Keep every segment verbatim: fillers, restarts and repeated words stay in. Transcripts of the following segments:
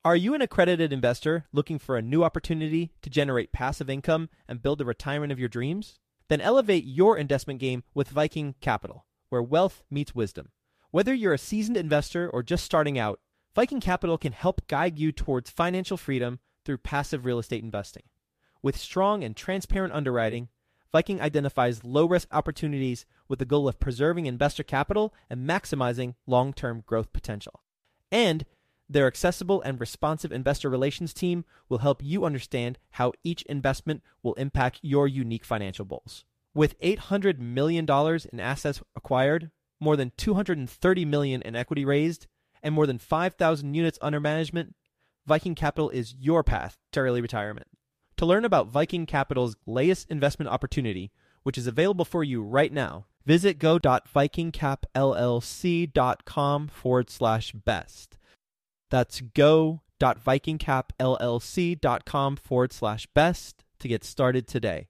Are you an accredited investor looking for a new opportunity to generate passive income and build the retirement of your dreams? Then elevate your investment game with Viking Capital, where wealth meets wisdom. Whether you're a seasoned investor or just starting out, Viking Capital can help guide you towards financial freedom through passive real estate investing. With strong and transparent underwriting, Viking identifies low-risk opportunities with the goal of preserving investor capital and maximizing long-term growth potential. And their accessible and responsive investor relations team will help you understand how each investment will impact your unique financial goals. With eight hundred million dollars in assets acquired, more than two hundred thirty million dollars in equity raised, and more than five thousand units under management, Viking Capital is your path to early retirement. To learn about Viking Capital's latest investment opportunity, which is available for you right now, visit go.vikingcapllc.com forward slash best. That's go.vikingcapllc.com forward slash best to get started today.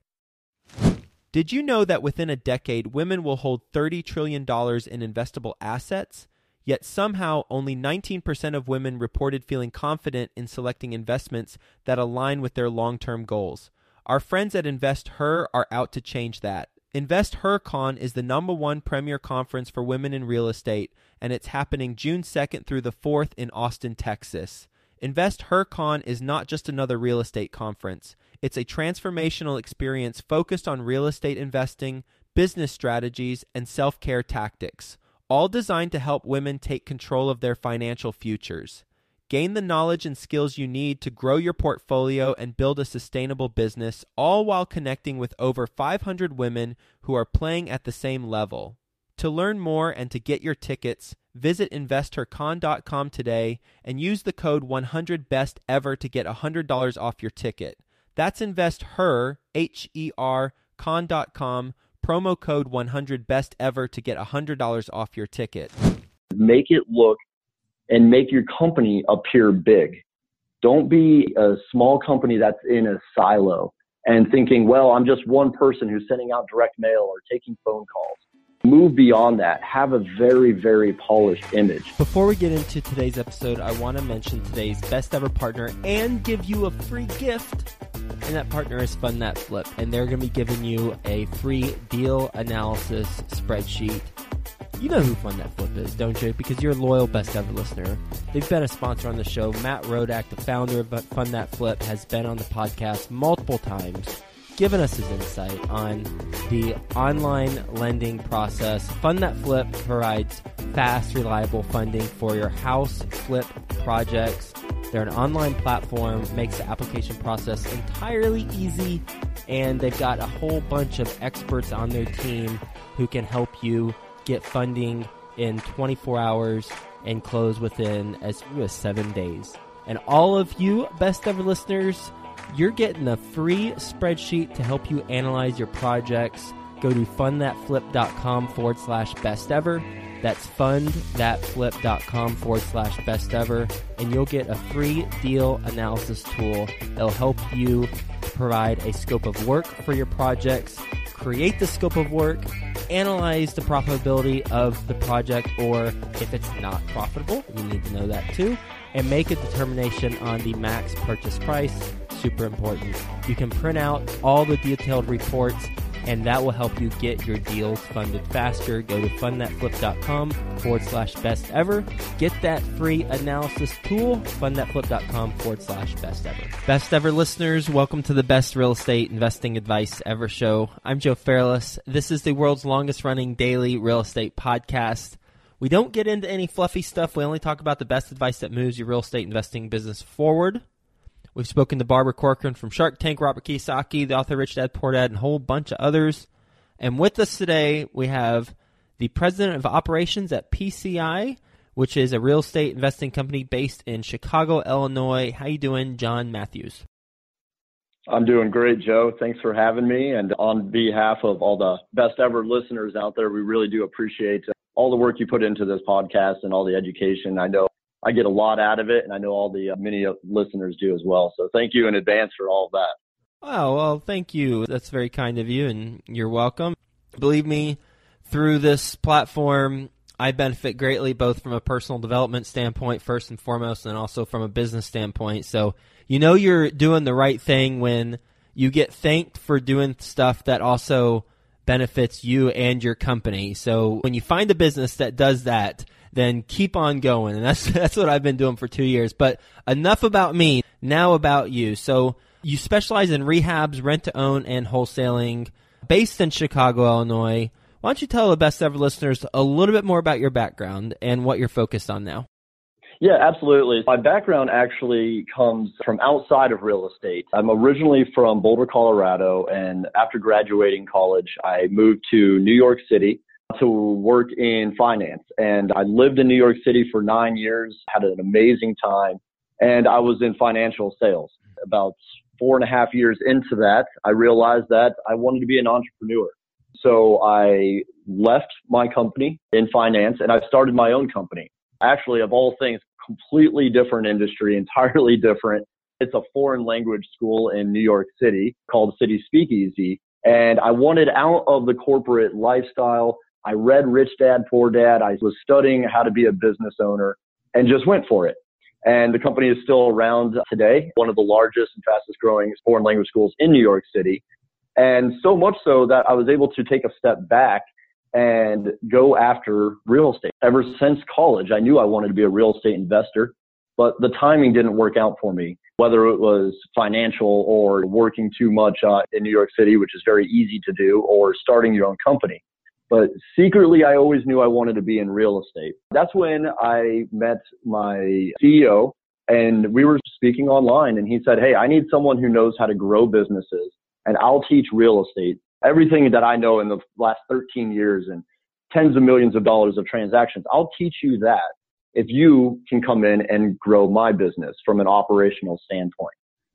Did you know that within a decade, women will hold thirty trillion dollars in investable assets? Yet somehow only nineteen percent of women reported feeling confident in selecting investments that align with their long-term goals. Our friends at InvestHer are out to change that. InvestHerCon is the number one premier conference for women in real estate, and it's happening June second through the fourth in Austin, Texas. InvestHerCon is not just another real estate conference. It's a transformational experience focused on real estate investing, business strategies, and self-care tactics, all designed to help women take control of their financial futures. Gain the knowledge and skills you need to grow your portfolio and build a sustainable business, all while connecting with over five hundred women who are playing at the same level. To learn more and to get your tickets, visit investor con dot com today and use the code one hundred best ever to get one hundred dollars off your ticket. That's InvestHer, H E R, con dot com, promo code one hundred best ever to get one hundred dollars off your ticket. Make it look and make your company appear big. Don't be a small company that's in a silo and thinking, well, I'm just one person who's sending out direct mail or taking phone calls. Move beyond that. Have a very, very polished image. Before we get into today's episode, I want to mention today's best ever partner and give you a free gift. And that partner is Fund That Flip. And they're going to be giving you a free deal analysis spreadsheet. You know who Fund That Flip is, don't you? Because you're a loyal best ever listener. They've been a sponsor on the show. Matt Rodak, the founder of Fund That Flip, has been on the podcast multiple times, giving us his insight on the online lending process. Fund That Flip provides fast, reliable funding for your house flip projects. They're an online platform, makes the application process entirely easy, and they've got a whole bunch of experts on their team who can help you get funding in twenty-four hours and close within as few as seven days. And all of you best ever listeners, you're getting a free spreadsheet to help you analyze your projects. Go to fundthatflip.com forward slash best ever. That's fundthatflip.com forward slash best ever. And you'll get a free deal analysis tool that'll help you provide a scope of work for your projects, create the scope of work, analyze the profitability of the project, or if it's not profitable, you need to know that too, and make a determination on the max purchase price. Super important. You can print out all the detailed reports, and that will help you get your deals funded faster. Go to fundthatflip.com forward slash best ever. Get that free analysis tool, fundthatflip.com forward slash best ever. Best ever listeners, welcome to the best real estate investing advice ever show. I'm Joe Fairless. This is the world's longest running daily real estate podcast. We don't get into any fluffy stuff. We only talk about the best advice that moves your real estate investing business forward. We've spoken to Barbara Corcoran from Shark Tank, Robert Kiyosaki, the author Rich Dad Poor Dad, and a whole bunch of others. And with us today, we have the president of operations at P C I, which is a real estate investing company based in Chicago, Illinois. How you doing, John Matthews? I'm doing great, Joe. Thanks for having me. And on behalf of all the best ever listeners out there, we really do appreciate all the work you put into this podcast and all the education. I know I get a lot out of it, and I know all the uh, many listeners do as well. So thank you in advance for all of that. Oh, well, thank you. That's very kind of you, and you're welcome. Believe me, through this platform, I benefit greatly both from a personal development standpoint, first and foremost, and also from a business standpoint. So you know you're doing the right thing when you get thanked for doing stuff that also benefits you and your company. So when you find a business that does that, then keep on going. And that's that's what I've been doing for two years. But enough about me, now about you. So you specialize in rehabs, rent-to-own, and wholesaling, based in Chicago, Illinois. Why don't you tell the Best Ever listeners a little bit more about your background and what you're focused on now? Yeah, absolutely. My background actually comes from outside of real estate. I'm originally from Boulder, Colorado, and after graduating college, I moved to New York City to work in finance. And I lived in New York City for nine years, had an amazing time, and I was in financial sales. About four and a half years into that, I realized that I wanted to be an entrepreneur. So I left my company in finance and I started my own company. Actually, of all things, completely different industry, entirely different. It's a foreign language school in New York City called City Speakeasy. And I wanted out of the corporate lifestyle. I read Rich Dad, Poor Dad. I was studying how to be a business owner and just went for it. And the company is still around today, one of the largest and fastest growing foreign language schools in New York City. And so much so that I was able to take a step back and go after real estate. Ever since college, I knew I wanted to be a real estate investor, but the timing didn't work out for me, whether it was financial or working too much uh, in New York City, which is very easy to do, or starting your own company. But secretly, I always knew I wanted to be in real estate. That's when I met my C E O, and we were speaking online, and he said, hey, I need someone who knows how to grow businesses, and I'll teach real estate. Everything that I know in the last thirteen years and tens of millions of dollars of transactions, I'll teach you that if you can come in and grow my business from an operational standpoint.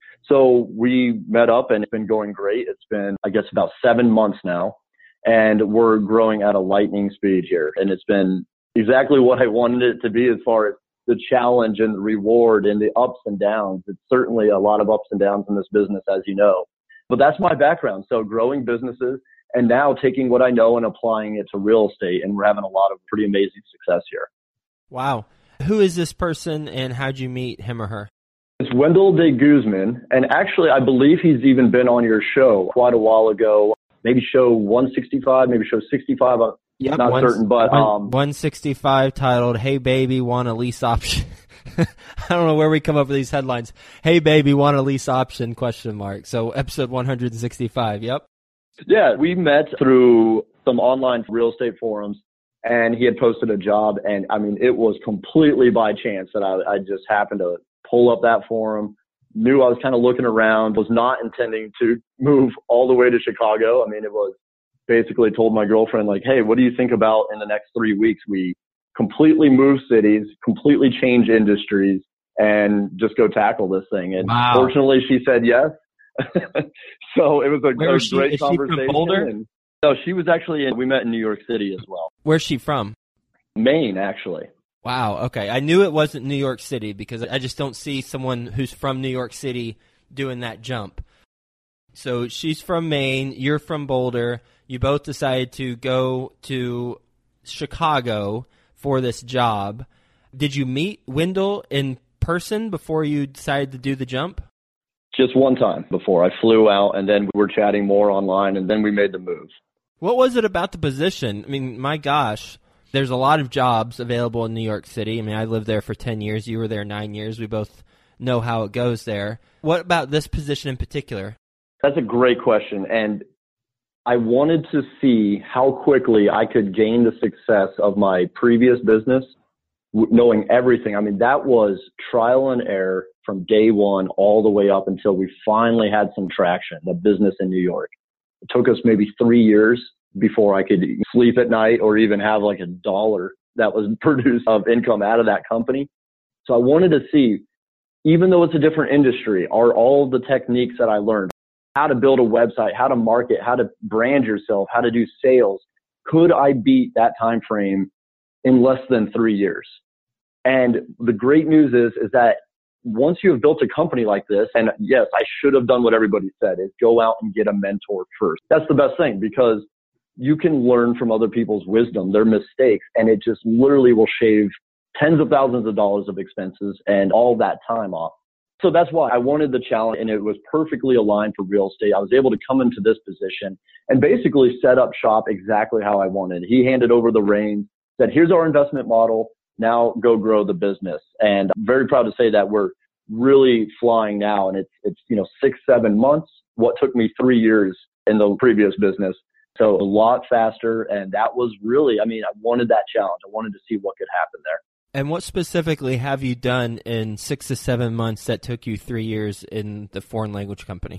So we met up and it's been going great. It's been, I guess, about seven months now, and we're growing at a lightning speed here. And it's been exactly what I wanted it to be as far as the challenge and the reward and the ups and downs. It's certainly a lot of ups and downs in this business, as you know. But that's my background. So growing businesses and now taking what I know and applying it to real estate. And we're having a lot of pretty amazing success here. Wow. Who is this person and how'd you meet him or her? It's Wendell de Guzman. And actually, I believe he's even been on your show quite a while ago. Maybe show one sixty-five, maybe show sixty-five. I'm yep, not one, certain, but um, one sixty-five titled, Hey Baby, Want a Lease Option? I don't know where we come up with these headlines. Hey baby, want a lease option? Question mark. So episode one sixty-five. Yep. Yeah, we met through some online real estate forums, and he had posted a job, and I mean, it was completely by chance that I, I just happened to pull up that forum. Knew I was kind of looking around. Was not intending to move all the way to Chicago. I mean, it was basically told my girlfriend like, hey, what do you think about in the next three weeks we completely move cities, completely change industries, and just go tackle this thing. And wow. Fortunately, she said yes. So it was a, a she, great is conversation. She from Boulder? And, no, she was actually in, we met in New York City as well. Where's she from? Maine, actually. Wow. Okay. I knew it wasn't New York City because I just don't see someone who's from New York City doing that jump. So she's from Maine. You're from Boulder. You both decided to go to Chicago for this job. Did you meet Wendell in person before you decided to do the jump? Just one time before. I flew out, and then we were chatting more online, and then we made the move. What was it about the position? I mean, my gosh, there's a lot of jobs available in New York City. I mean, I lived there for ten years. You were there nine years. We both know how it goes there. What about this position in particular? That's a great question, and I wanted to see how quickly I could gain the success of my previous business, knowing everything. I mean, that was trial and error from day one all the way up until we finally had some traction, the business in New York. It took us maybe three years before I could sleep at night or even have like a dollar that was produced of income out of that company. So I wanted to see, even though it's a different industry, are all the techniques that I learned, how to build a website, how to market, how to brand yourself, how to do sales, could I beat that time frame in less than three years? And the great news is, is that once you have built a company like this, and yes, I should have done what everybody said, is go out and get a mentor first. That's the best thing, because you can learn from other people's wisdom, their mistakes, and it just literally will shave tens of thousands of dollars of expenses and all that time off. So that's why I wanted the challenge, and it was perfectly aligned for real estate. I was able to come into this position and basically set up shop exactly how I wanted. He handed over the reins, said, here's our investment model. Now go grow the business. And I'm very proud to say that we're really flying now. And it's, it's, you know, six, seven months, what took me three years in the previous business. So a lot faster. And that was really, I mean, I wanted that challenge. I wanted to see what could happen there. And what specifically have you done in six to seven months that took you three years in the foreign language company?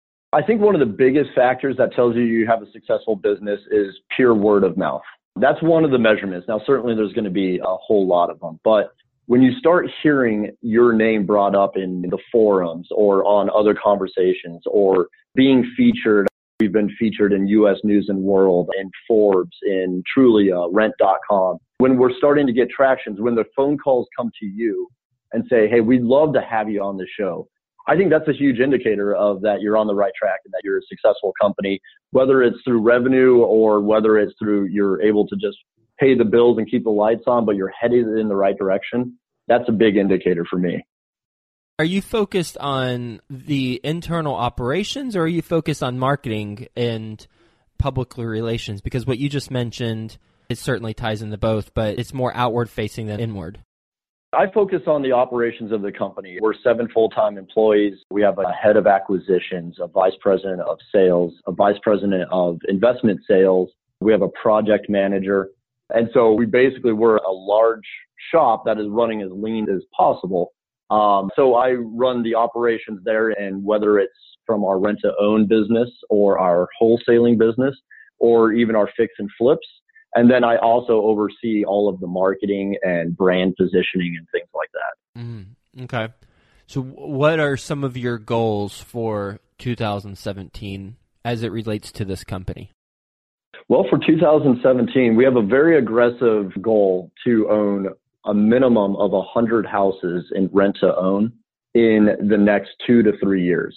I think one of the biggest factors that tells you you have a successful business is pure word of mouth. That's one of the measurements. Now, certainly there's going to be a whole lot of them, but when you start hearing your name brought up in the forums or on other conversations or being featured, we've been featured in U S News and World, in Forbes, in Trulia, rent dot com. When we're starting to get tractions, when the phone calls come to you and say, hey, we'd love to have you on the show, I think that's a huge indicator of that you're on the right track and that you're a successful company, whether it's through revenue or whether it's through you're able to just pay the bills and keep the lights on, but you're headed in the right direction. That's a big indicator for me. Are you focused on the internal operations or are you focused on marketing and public relations? Because what you just mentioned, it certainly ties into both, but it's more outward facing than inward. I focus on the operations of the company. We're seven full-time employees. We have a head of acquisitions, a vice president of sales, a vice president of investment sales. We have a project manager. And so we basically, we're a large shop that is running as lean as possible. Um, so I run the operations there, and whether it's from our rent-to-own business or our wholesaling business or even our fix and flips. And then I also oversee all of the marketing and brand positioning and things like that. Mm, okay. So what are some of your goals for two thousand seventeen as it relates to this company? Well, for two thousand seventeen, we have a very aggressive goal to own a minimum of one hundred houses in rent-to-own in the next two to three years.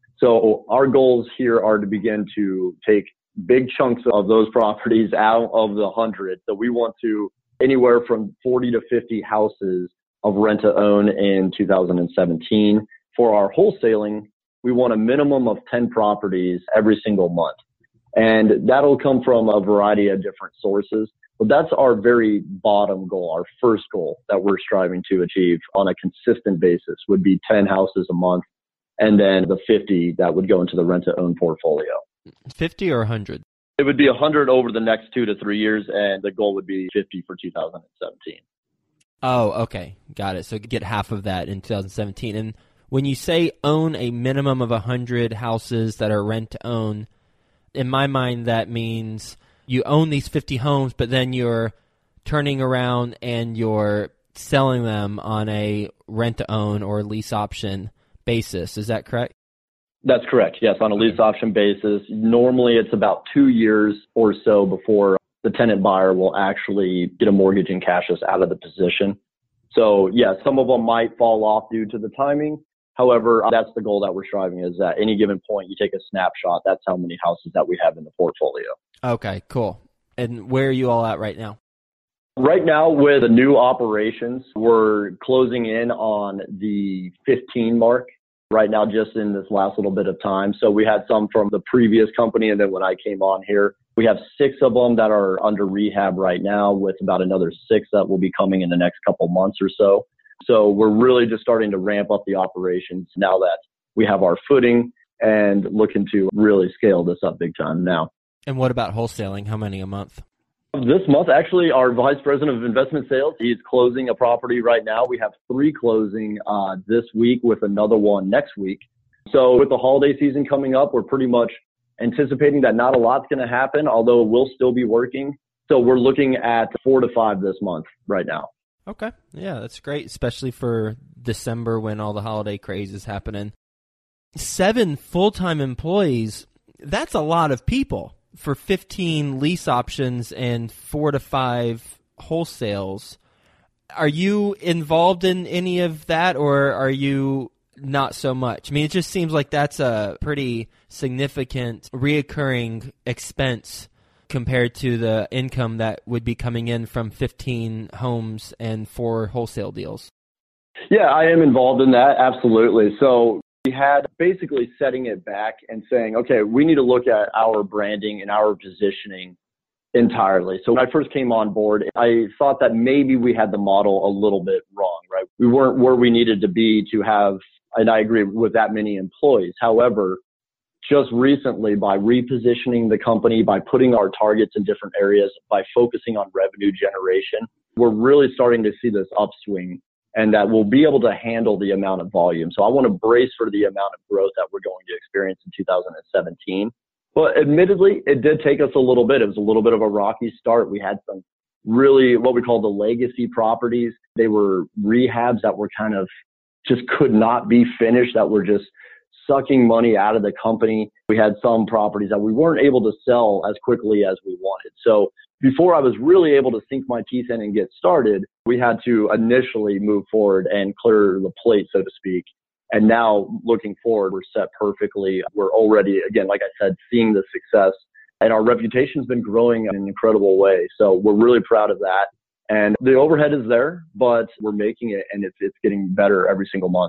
So our goals here are to begin to take big chunks of those properties out of the hundred. So we want to anywhere from forty to fifty houses of rent to own in two thousand seventeen. For our wholesaling, we want a minimum of ten properties every single month. And that'll come from a variety of different sources. But that's our very bottom goal. Our first goal that we're striving to achieve on a consistent basis would be ten houses a month. And then the fifty that would go into the rent to own portfolio. fifty or one hundred? It would be one hundred over the next two to three years, and the goal would be fifty for two thousand seventeen. Oh, okay. Got it. So get half of that in two thousand seventeen. And when you say own a minimum of one hundred houses that are rent to own, in my mind that means you own these fifty homes, but then you're turning around and you're selling them on a rent to own or lease option basis. Is that correct? That's correct. Yes, on a lease option basis. Normally it's about two years or so before the tenant buyer will actually get a mortgage and cash us out of the position. So yeah, some of them might fall off due to the timing. However, that's the goal that we're striving is at any given point, you take a snapshot. That's how many houses that we have in the portfolio. Okay, cool. And where are you all at right now? Right now with the new operations, we're closing in on the fifteen mark. Right now, just in this last little bit of time. So we had some from the previous company, and then when I came on here, we have six of them that are under rehab right now, with about another six that will be coming in the next couple months or so. So we're really just starting to ramp up the operations now that we have our footing and looking to really scale this up big time now. And what about wholesaling? How many a month? This month, actually, our vice president of investment sales, he's closing a property right now. We have three closing uh, this week with another one next week. So with the holiday season coming up, we're pretty much anticipating that not a lot's going to happen, although we'll still be working. So we're looking at four to five this month right now. Okay. Yeah, that's great, especially for December when all the holiday craze is happening. Seven full-time employees, that's a lot of people. For fifteen lease options and four to five wholesales. Are you involved in any of that, or are you not so much? I mean, it just seems like that's a pretty significant reoccurring expense compared to the income that would be coming in from fifteen homes and four wholesale deals. Yeah, I am involved in that. Absolutely. So we had basically setting it back and saying, okay, we need to look at our branding and our positioning entirely. So when I first came on board, I thought that maybe we had the model a little bit wrong, right? We weren't where we needed to be to have, and I agree with that many employees. However, just recently, by repositioning the company, by putting our targets in different areas, by focusing on revenue generation, we're really starting to see this upswing, and that we'll be able to handle the amount of volume. So I want to brace for the amount of growth that we're going to experience in two thousand seventeen. But admittedly, it did take us a little bit. It was a little bit of a rocky start. We had some really what we call the legacy properties. They were rehabs that were kind of just could not be finished, that were just sucking money out of the company. We had some properties that we weren't able to sell as quickly as we wanted. So before I was really able to sink my teeth in and get started, we had to initially move forward and clear the plate, so to speak. And now looking forward, we're set perfectly. We're already, again, like I said, seeing the success, and our reputation's been growing in an incredible way. So we're really proud of that. And the overhead is there, but we're making it, and it's, it's getting better every single month.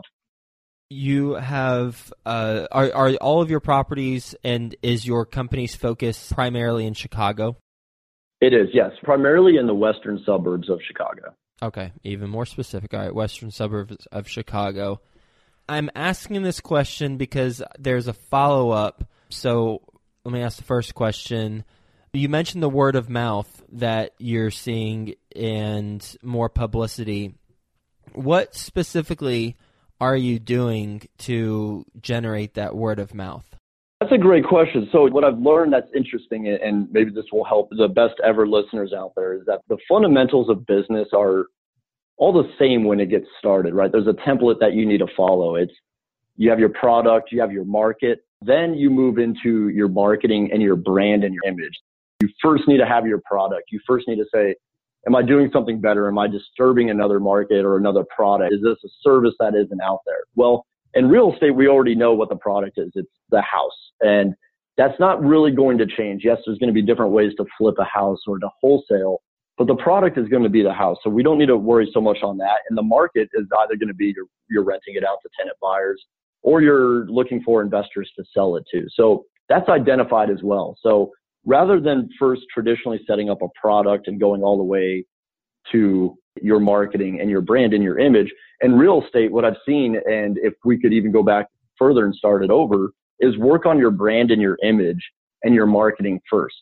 You have, uh, are, are all of your properties, and is your company's focus primarily in Chicago? It is, yes. Primarily in the western suburbs of Chicago. Okay, even more specific. All right, western suburbs of Chicago. I'm asking this question because there's a follow-up. So let me ask the first question. You mentioned the word of mouth that you're seeing and more publicity. What specifically are you doing to generate that word of mouth? That's a great question. So what I've learned that's interesting, and maybe this will help the best ever listeners out there, is that the fundamentals of business are all the same when it gets started, right? There's a template that you need to follow. It's you have your product, you have your market, then you move into your marketing and your brand and your image. You first need to have your product. You first need to say, am I doing something better? Am I disturbing another market or another product? Is this a service that isn't out there? Well, in real estate, we already know what the product is. It's the house. And that's not really going to change. Yes, there's going to be different ways to flip a house or to wholesale, but the product is going to be the house. So we don't need to worry so much on that. And the market is either going to be you're, you're renting it out to tenant buyers, or you're looking for investors to sell it to. So that's identified as well. So rather than first traditionally setting up a product and going all the way to your marketing and your brand and your image, in real estate, what I've seen, and if we could even go back further and start it over, is work on your brand and your image and your marketing first.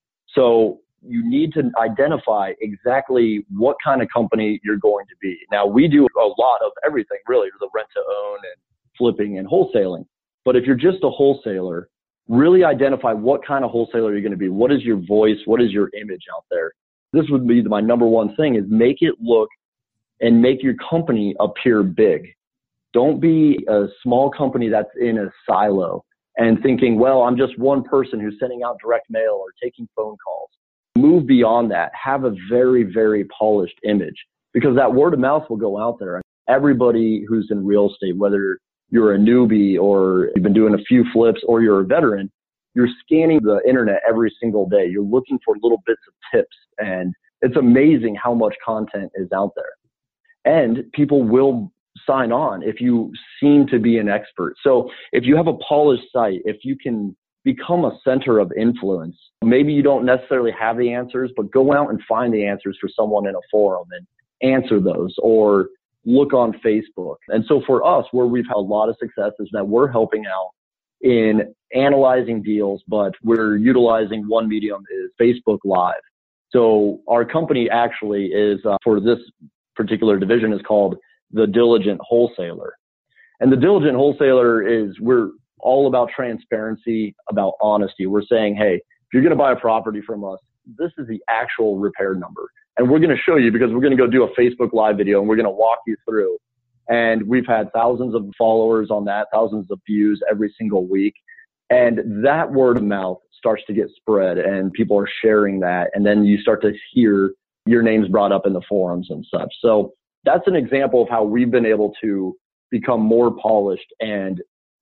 So you need to identify exactly what kind of company you're going to be. Now, we do a lot of everything, really, the rent to own and flipping and wholesaling. But if you're just a wholesaler, really identify what kind of wholesaler you're going to be. What is your voice? What is your image out there? This would be my number one thing, is make it look and make your company appear big. Don't be a small company that's in a silo and thinking, well, I'm just one person who's sending out direct mail or taking phone calls. Move beyond that. Have a very, very polished image, because that word of mouth will go out there. Everybody who's in real estate, whether you're a newbie or you've been doing a few flips or you're a veteran, you're scanning the internet every single day. You're looking for little bits of tips, and it's amazing how much content is out there. And people will sign on if you seem to be an expert. So if you have a polished site, if you can become a center of influence, maybe you don't necessarily have the answers, but go out and find the answers for someone in a forum and answer those, or look on Facebook. And so for us, where we've had a lot of success is that we're helping out in analyzing deals, but we're utilizing one medium is Facebook Live. So our company actually is, uh, for this particular division, is called the Diligent Wholesaler. And the Diligent Wholesaler is, we're all about transparency, about honesty. We're saying, hey, if you're going to buy a property from us, this is the actual repair number. And we're going to show you, because we're going to go do a Facebook Live video and we're going to walk you through. And we've had thousands of followers on that, thousands of views every single week. And that word of mouth starts to get spread and people are sharing that. And then you start to hear your names brought up in the forums and such. So that's an example of how we've been able to become more polished and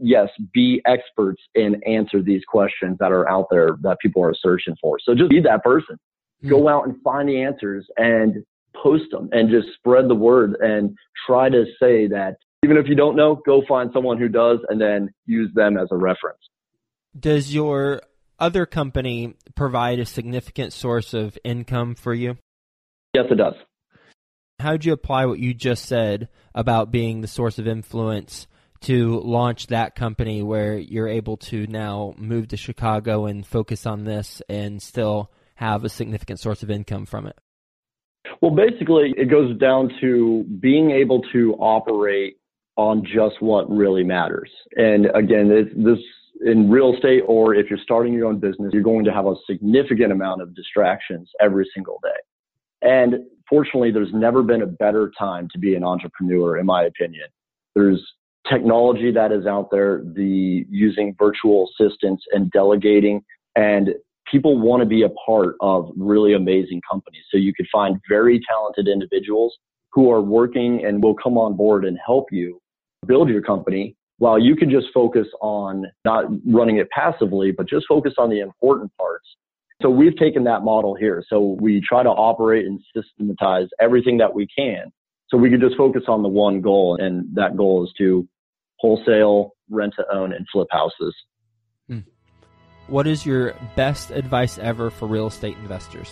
yes, be experts and answer these questions that are out there that people are searching for. So just be that person. Mm. Go out and find the answers and post them and just spread the word and try to say that even if you don't know, go find someone who does and then use them as a reference. Does your other company provide a significant source of income for you? Yes, it does. How did you apply what you just said about being the source of influence to launch that company where you're able to now move to Chicago and focus on this and still have a significant source of income from it? Well, basically, it goes down to being able to operate on just what really matters. And again, this, this in real estate, or if you're starting your own business, you're going to have a significant amount of distractions every single day. And fortunately, there's never been a better time to be an entrepreneur, in my opinion. There's technology that is out there, the using virtual assistants and delegating, and people want to be a part of really amazing companies. So you could find very talented individuals who are working and will come on board and help you build your company, while you can just focus on not running it passively, but just focus on the important parts. So we've taken that model here. So we try to operate and systematize everything that we can. So we can just focus on the one goal, and that goal is to wholesale, rent to own, and flip houses. Hmm. What is your best advice ever for real estate investors?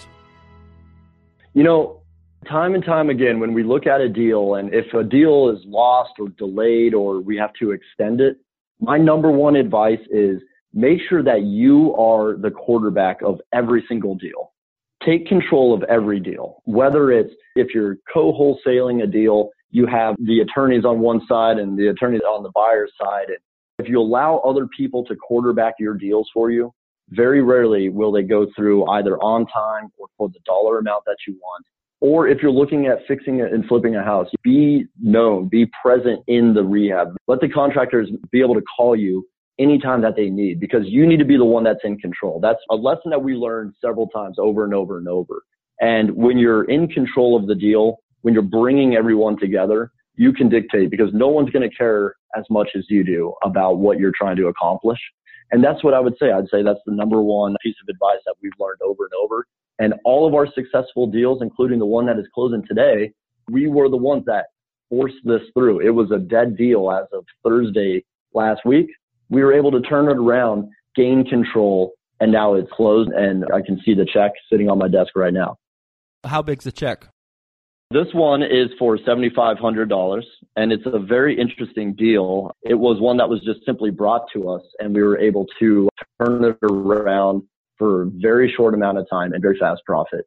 You know, time and time again, when we look at a deal, and if a deal is lost or delayed or we have to extend it, my number one advice is make sure that you are the quarterback of every single deal. Take control of every deal, whether it's if you're co-wholesaling a deal, you have the attorneys on one side and the attorneys on the buyer's side. And if you allow other people to quarterback your deals for you, very rarely will they go through either on time or for the dollar amount that you want. Or if you're looking at fixing it and flipping a house, be known, be present in the rehab. Let the contractors be able to call you anytime that they need, because you need to be the one that's in control. That's a lesson that we learned several times over and over and over. And when you're in control of the deal, when you're bringing everyone together, you can dictate, because no one's going to care as much as you do about what you're trying to accomplish. And that's what I would say. I'd say that's the number one piece of advice that we've learned over and over. And all of our successful deals, including the one that is closing today, we were the ones that forced this through. It was a dead deal as of Thursday last week. We were able to turn it around, gain control, and now it's closed, and I can see the check sitting on my desk right now. How big's the check? This one is for seven thousand five hundred dollars, and it's a very interesting deal. It was one that was just simply brought to us, and we were able to turn it around for a very short amount of time and very fast profit.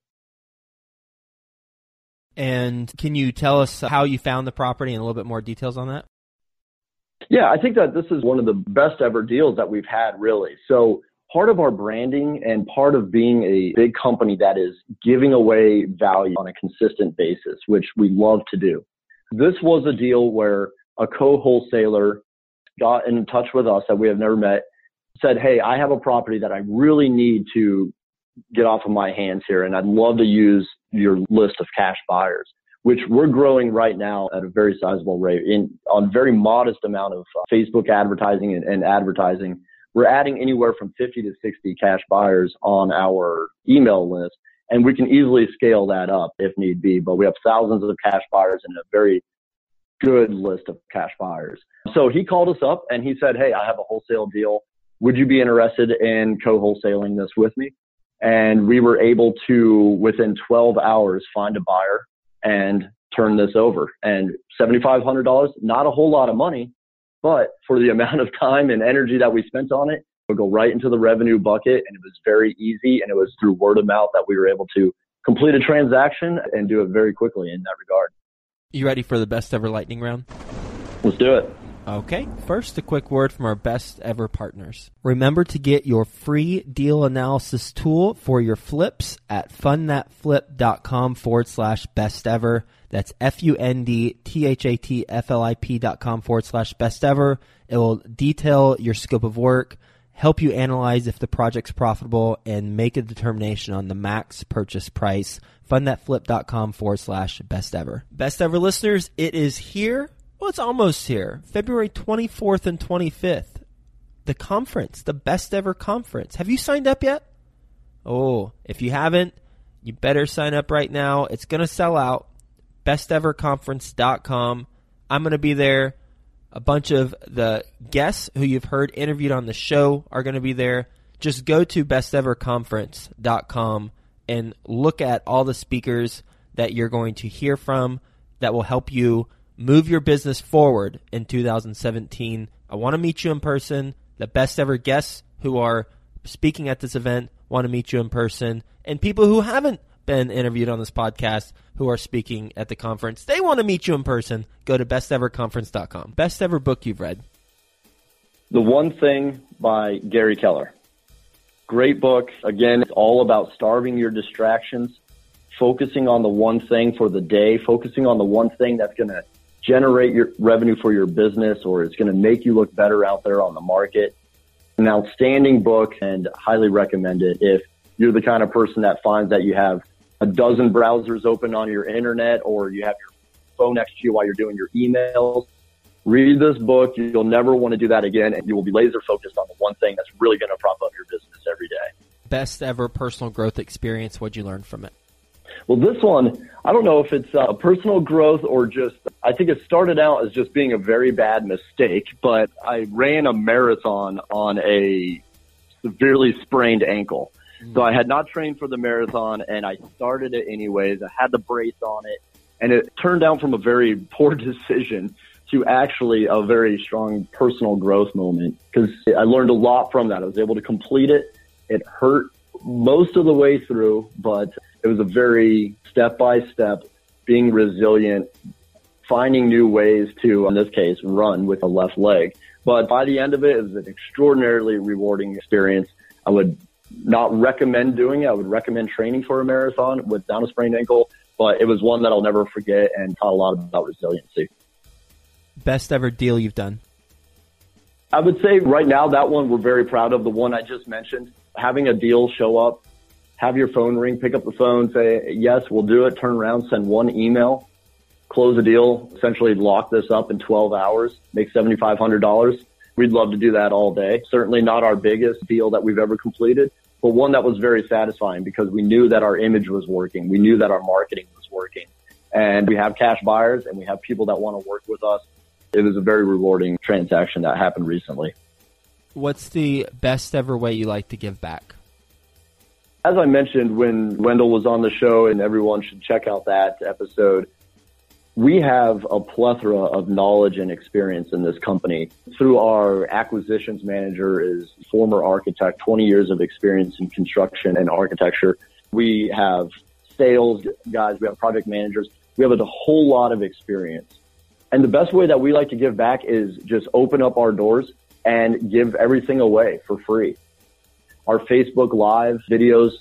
And can you tell us how you found the property and a little bit more details on that? Yeah, I think that this is one of the best ever deals that we've had, really. So part of our branding and part of being a big company that is giving away value on a consistent basis, which we love to do. This was a deal where a co-wholesaler got in touch with us that we have never met, said, hey, I have a property that I really need to get off of my hands here, and I'd love to use your list of cash buyers, which we're growing right now at a very sizable rate in on very modest amount of uh, Facebook advertising and, and advertising. We're adding anywhere from fifty to sixty cash buyers on our email list, and we can easily scale that up if need be. But we have thousands of cash buyers and a very good list of cash buyers. So he called us up and he said, hey, I have a wholesale deal. Would you be interested in co-wholesaling this with me? And we were able to, within twelve hours, find a buyer and turn this over. And seven thousand five hundred dollars, not a whole lot of money, but for the amount of time and energy that we spent on it, it would go right into the revenue bucket, and it was very easy, and it was through word of mouth that we were able to complete a transaction and do it very quickly in that regard. You ready for the best ever lightning round? Let's do it. Okay, first a quick word from our best ever partners. Remember to get your free deal analysis tool for your flips at fundthatflip.com forward slash best ever. That's F-U-N-D-T-H-A-T-F-L-I-P dot com forward slash best ever. It will detail your scope of work, help you analyze if the project's profitable, and make a determination on the max purchase price. fundthatflip.com forward slash best ever. Best ever listeners, it is here. Well, it's almost here. February twenty-fourth and twenty-fifth. The conference, the best ever conference. Have you signed up yet? Oh, if you haven't, you better sign up right now. It's going to sell out. best ever conference dot com. I'm going to be there. A bunch of the guests who you've heard interviewed on the show are going to be there. Just go to best ever conference dot com and look at all the speakers that you're going to hear from that will help you move your business forward in two thousand seventeen. I want to meet you in person. The best ever guests who are speaking at this event want to meet you in person. And people who haven't been interviewed on this podcast who are speaking at the conference, they want to meet you in person. Go to best ever conference dot com. Best ever book you've read? The One Thing by Gary Keller. Great book. Again, it's all about starving your distractions, focusing on the one thing for the day, focusing on the one thing that's going to generate your revenue for your business, or it's going to make you look better out there on the market. An outstanding book, and highly recommend it if you're the kind of person that finds that you have a dozen browsers open on your internet, or you have your phone next to you while you're doing your emails. Read this book. You'll never want to do that again, and you will be laser focused on the one thing that's really going to prop up your business every day. Best ever personal growth experience. What'd you learn from it? Well, this one, I don't know if it's uh, personal growth or just, I think it started out as just being a very bad mistake, but I ran a marathon on a severely sprained ankle. Mm. So I had not trained for the marathon, and I started it anyways. I had the brace on it, and it turned out from a very poor decision to actually a very strong personal growth moment, because I learned a lot from that. I was able to complete it. It hurt most of the way through, but it was a very step-by-step, being resilient, finding new ways to, in this case, run with a left leg. But by the end of it, it was an extraordinarily rewarding experience. I would not recommend doing it. I would recommend training for a marathon without a sprained ankle, but it was one that I'll never forget and taught a lot about resiliency. Best ever deal you've done? I would say right now that one we're very proud of, the one I just mentioned. Having a deal show up, have your phone ring, pick up the phone, say, yes, we'll do it, turn around, send one email, close a deal, essentially lock this up in twelve hours, make seven thousand five hundred dollars. We'd love to do that all day. Certainly not our biggest deal that we've ever completed, but one that was very satisfying because we knew that our image was working. We knew that our marketing was working. And we have cash buyers and we have people that want to work with us. It was a very rewarding transaction that happened recently. What's the best ever way you like to give back? As I mentioned when Wendell was on the show, and everyone should check out that episode, we have a plethora of knowledge and experience in this company. Through our acquisitions manager is former architect, twenty years of experience in construction and architecture. We have sales guys, we have project managers. We have a whole lot of experience. And the best way that we like to give back is just open up our doors and give everything away for free. Our Facebook Live videos,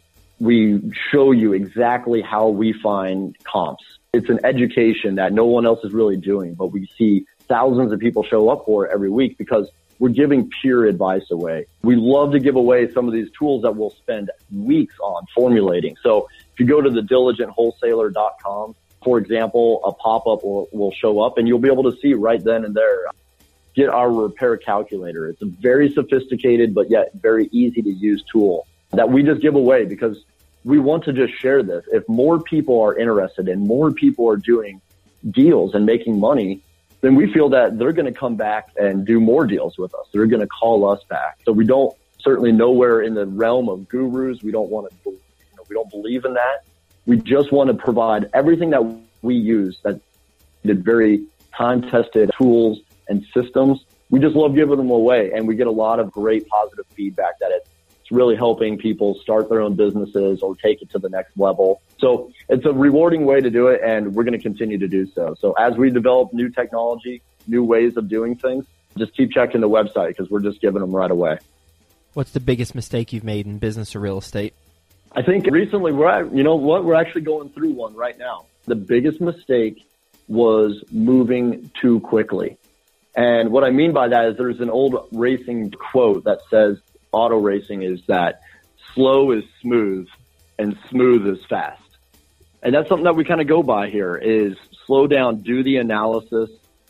we show you exactly how we find comps. It's an education that no one else is really doing, but we see thousands of people show up for it every week because we're giving pure advice away. We love to give away some of these tools that we'll spend weeks on formulating. So if you go to the diligent wholesaler dot com, for example, a pop-up will, will show up and you'll be able to see right then and there. Get our repair calculator. It's a very sophisticated but yet very easy to use tool that we just give away because we want to just share this. If more people are interested and more people are doing deals and making money, then we feel that they're going to come back and do more deals with us. They're going to call us back. So we don't certainly nowhere in the realm of gurus. We don't want to, you know, we don't believe in that. We just want to provide everything that we use that did very time-tested tools and systems. We just love giving them away, and we get a lot of great positive feedback that it's really helping people start their own businesses or take it to the next level. So it's a rewarding way to do it, and we're going to continue to do so. So as we develop new technology, new ways of doing things, just keep checking the website because we're just giving them right away. What's the biggest mistake you've made in business or real estate? I think recently, we're at, you know what, we're actually going through one right now. The biggest mistake was moving too quickly. And what I mean by that is there's an old racing quote that says auto racing is that slow is smooth and smooth is fast. And that's something that we kind of go by here is slow down, do the analysis,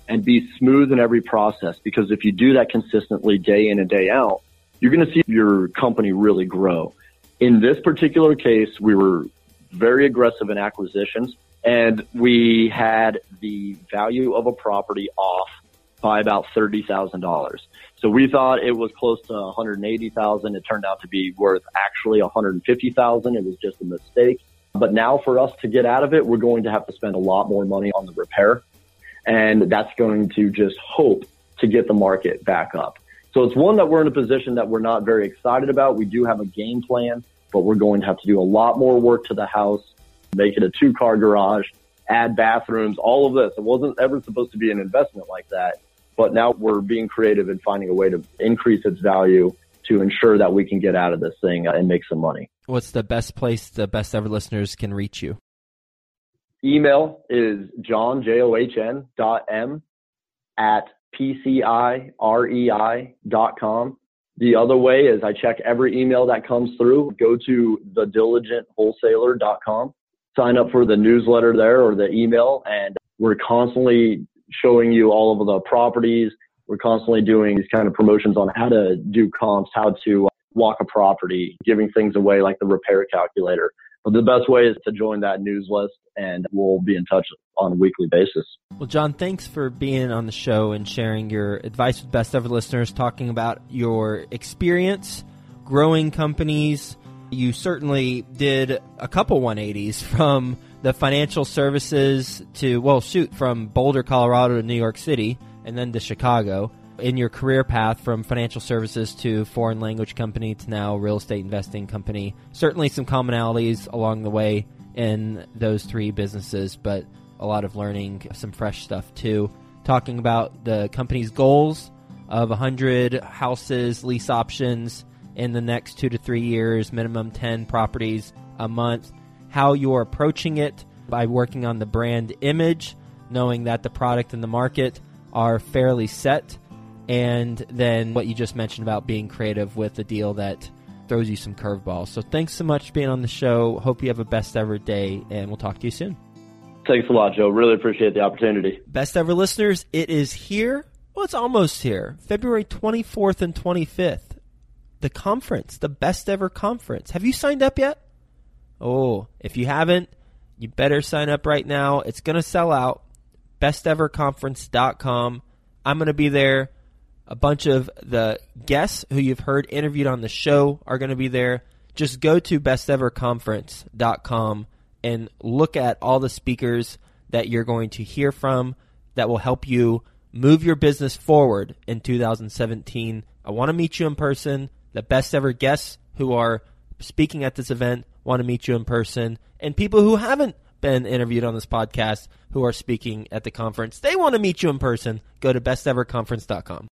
and be smooth in every process. Because if you do that consistently day in and day out, you're going to see your company really grow. In this particular case, we were very aggressive in acquisitions, and we had the value of a property off by about thirty thousand dollars. So we thought it was close to one hundred eighty thousand dollars. It turned out to be worth actually one hundred fifty thousand dollars. It was just a mistake. But now for us to get out of it, we're going to have to spend a lot more money on the repair. And that's going to just hope to get the market back up. So it's one that we're in a position that we're not very excited about. We do have a game plan, but we're going to have to do a lot more work to the house, make it a two-car garage, add bathrooms, all of this. It wasn't ever supposed to be an investment like that. But now we're being creative and finding a way to increase its value to ensure that we can get out of this thing and make some money. What's the best place the Best Ever listeners can reach you? Email is john, J O H N, dot M at P C I R E I dot com. The other way is I check every email that comes through. Go to the diligent wholesaler dot com. Sign up for the newsletter there or the email, and we're constantly showing you all of the properties. We're constantly doing these kind of promotions on how to do comps, how to walk a property, giving things away like the repair calculator. But the best way is to join that news list, and we'll be in touch on a weekly basis. Well, John, thanks for being on the show and sharing your advice with Best Ever listeners, talking about your experience growing companies. You certainly did a couple one eighties from the financial services to, well, shoot, from Boulder, Colorado to New York City and then to Chicago. In your career path from financial services to foreign language company to now real estate investing company. Certainly some commonalities along the way in those three businesses, but a lot of learning, some fresh stuff too. Talking about the company's goals of one hundred houses, lease options in the next two to three years, minimum ten properties a month. How you're approaching it by working on the brand image, knowing that the product and the market are fairly set. And then what you just mentioned about being creative with a deal that throws you some curveballs. So thanks so much for being on the show. Hope you have a best ever day, and we'll talk to you soon. Thanks a lot, Joe. Really appreciate the opportunity. Best Ever listeners, it is here. Well, it's almost here. February twenty-fourth and twenty-fifth. The conference, the Best Ever Conference. Have you signed up yet? Oh, if you haven't, you better sign up right now. It's going to sell out. best ever conference dot com. I'm going to be there. A bunch of the guests who you've heard interviewed on the show are going to be there. Just go to best ever conference dot com and look at all the speakers that you're going to hear from that will help you move your business forward in two thousand seventeen. I want to meet you in person. The best ever guests who are speaking at this event want to meet you in person. And people who haven't been interviewed on this podcast who are speaking at the conference, they want to meet you in person. Go to best ever conference dot com.